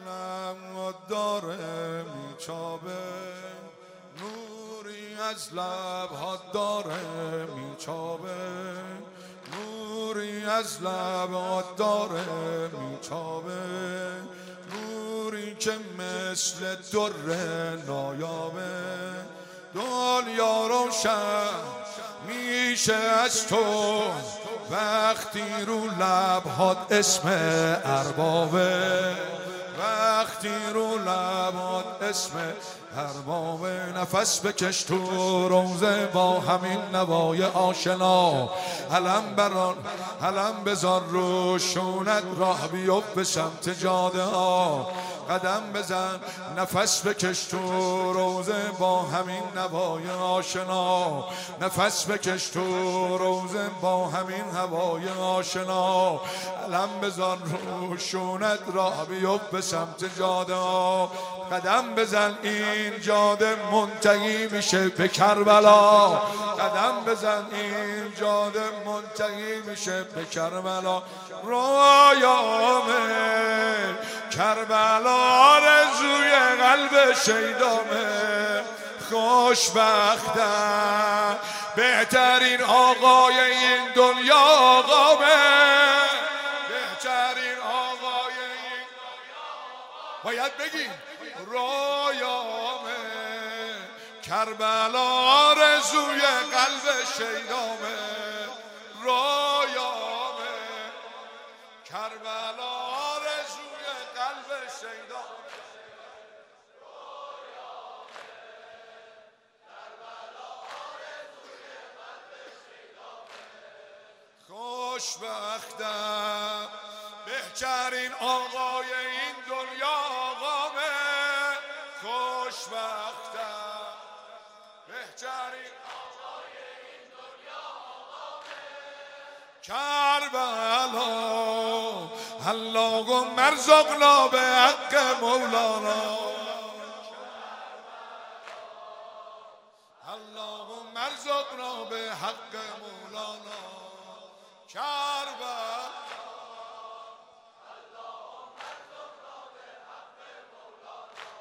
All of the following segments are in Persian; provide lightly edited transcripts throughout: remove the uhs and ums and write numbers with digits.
لب داره میچابه، نوری از لبها داره میچابه، نوری از لبها داره میچابه، نوری که مثل در نایابه. دنیا روشن میشه از تو وقتی رو لبهات اسم اربابه، وقتی رو لبهات اسم اربابه. نفس بکش تو روزه با همین نوای آشنا، علم بران علم بذار رو شونت، راه بیفت به سمت جاده ها قدم بزن. نفس بکش تو روزه با همین نوای آشنا، نفس بکش تو روزه با همین هوای آشنا. علم بذار رو شونت، راه بیفت به سمت جاده ها قدم بزن. این جاده منتهی میشه به کربلا، قدم بزن این جاده منتهی میشه به کربلا. رویامه کربلا آرزوی قلب شیدامه، خوشبختم بهترین آقای این دنیا آقامه، بهترین آقای این دنیا. باید بگیم رویامه کربلا آرزوی قلب شیدامه، رویامه کربلا آرزوی قلب شیدامه. خوشبختم بهترین آقای این دنیا آقامه، خوشبختم بهترین آقای این دنیا آقامه. کربلا اللهم ارزقنا به حق مولانا، اللهم ارزقنا به حق مولانا. کربلا اللهم ارزقنا به حق مولانا،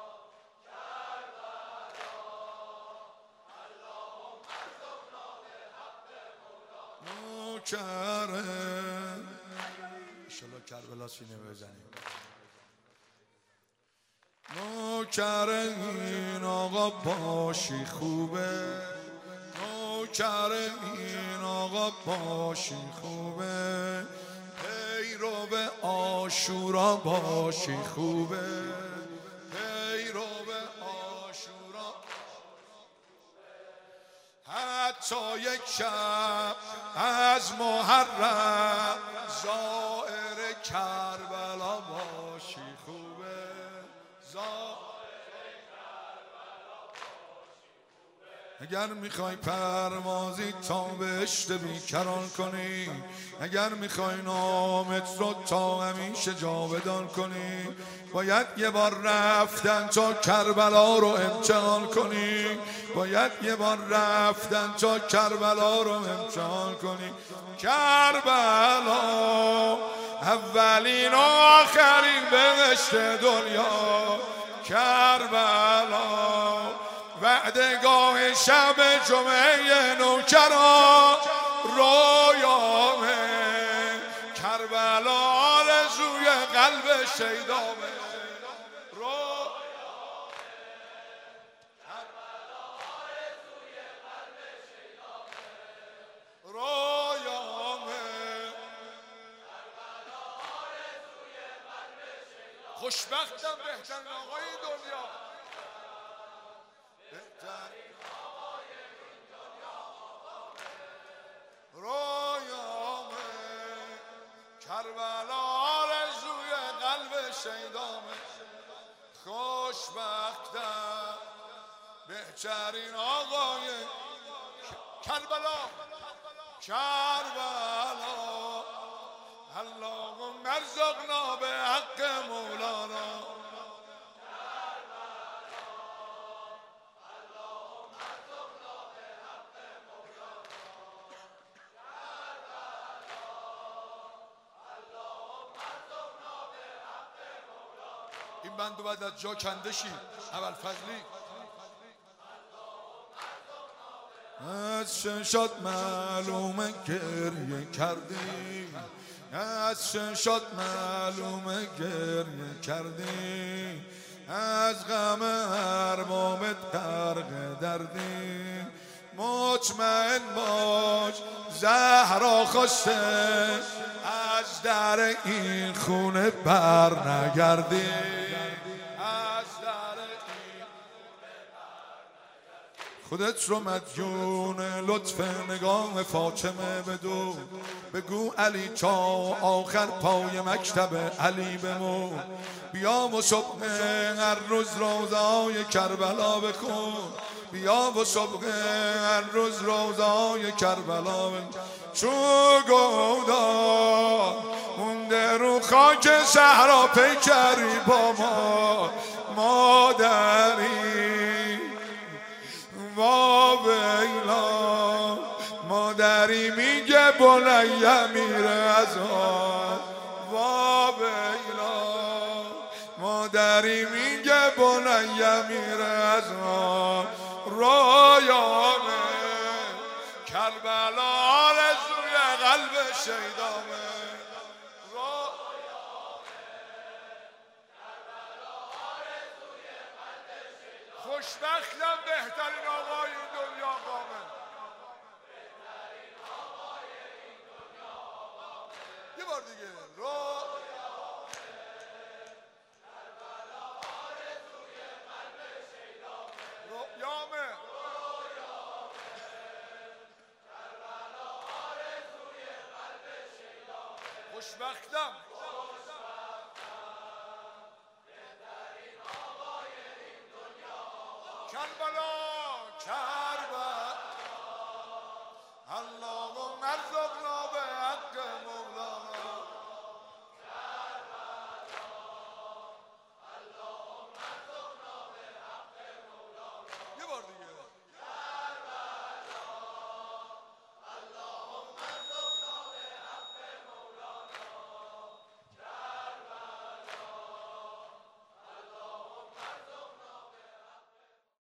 کربلا اللهم ارزقنا به حق مولانا. نوکرم انشالله کربلا سینه بزنیم. نوکر این آقا باشی خوبه، نوکر این آقا باشی خوبه، پیرو به عاشورا باشی خوبه، پیرو به عاشورا حتی یک شب از محرم زائر کربلا باشی خوبه، اگر میخوای پروازی تا بهشت بیکران کنی، اگر میخوای نامت رو تا همیشه جاودان کنی، باید یه بار رفتن تا کربلا رو امتحان کنی، باید یه بار رفتن تا کربلا رو امتحان کنی. کربلا اولین و آخرین بهشت دنیا، کربلا وعدگاه شب جمعه نوکران، رویامه کربلا آرزوی قلب شیدامه، رویامه خوشبختم بهترین آقای دنیا، بهترین آقای دنیا رویامه کربلا آرزوی قلب شیدامه. خوشبختم بهترین آقای کربلا، کربلا اللهم ارزقنا به حق مولانا. این بند باید از جا کنده شی. اول فضلی از چشات معلومه گریه کردی، از چشات معلومه گریه کردی، از غم اربابت غرق دردی. مطمئن باش زهرا خواسته از در این خونه بر نگردی. خودت رو مدیون لطف نگاه فاطمه بدو، بگو علی تا آخر پای مکتب علی بمون. بیا و صبح هر روز روزای کربلا بخون، بیا و صبح هر روز روزای کربلا بخون. چون گودا مونده رو خاک صحرا پیکری با ما مادری. وا ویلا مادری میگه بنیه میره از آن. وا ویلا مادری میگه بنیه میره از آن. رایانه کربلا آرزوی قلب شیدامه. خوشبختم بهترین آقای این دنیا قامه. یه بار دیگه رویامه خوشبختم کربلا کربلا